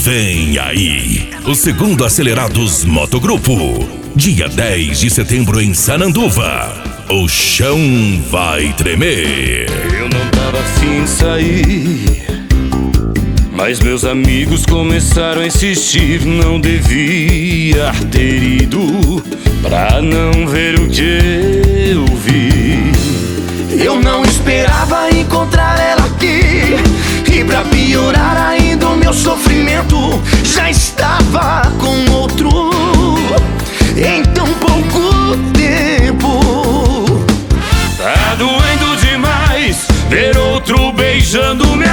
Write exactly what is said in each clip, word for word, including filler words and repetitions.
Vem aí, o segundo Acelerados Motogrupo. Dia dez de setembro em Sananduva. O chão vai tremer. Eu não tava afim de sair, mas meus amigos começaram a insistir. Não devia ter ido pra não ver o que eu vi. Eu não esperava encontrar ela aqui, e pra piorar ainda o meu sofrimento já estava com outro em tão pouco tempo. Tá doendo demais ver outro beijando minha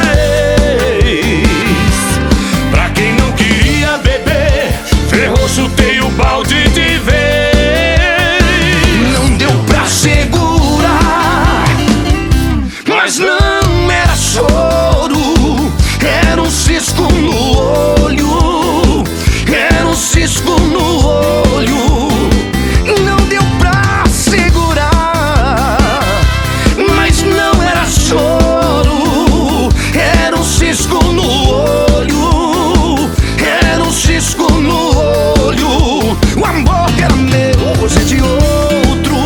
ex. Pra quem não queria beber, ferrou, chutei o balde de vez. Não deu pra segurar, mas não era choro, era um cisco no olho, era um cisco no olho. Não deu pra segurar, mas não era choro, era um cisco no olho, era um cisco no olho. O amor que era meu, hoje é de outro.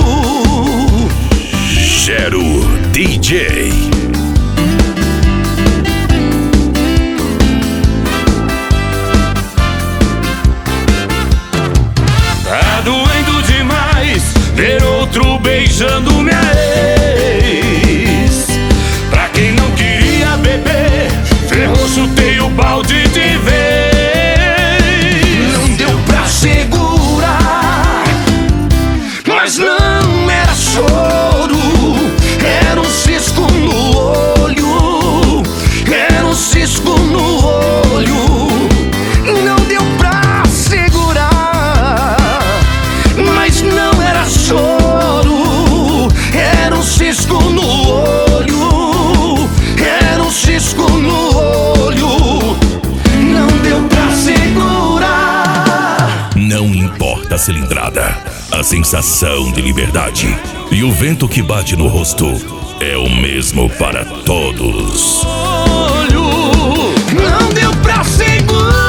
Gero D J. Tá doendo demais ver outro beijando minha ex. Pra quem não queria beber, ferrou, chutei o balde de vez. Não deu pra segurar, mas não era choro, era um cisco no olho, era um cisco no olho. Não deu pra segurar, mas não era choro, era um cisco no olho, era um cisco no olho. Não deu pra segurar. Não importa a cilindrada, a sensação de liberdade e o vento que bate no rosto é o mesmo para todos. Não deu pra segurar.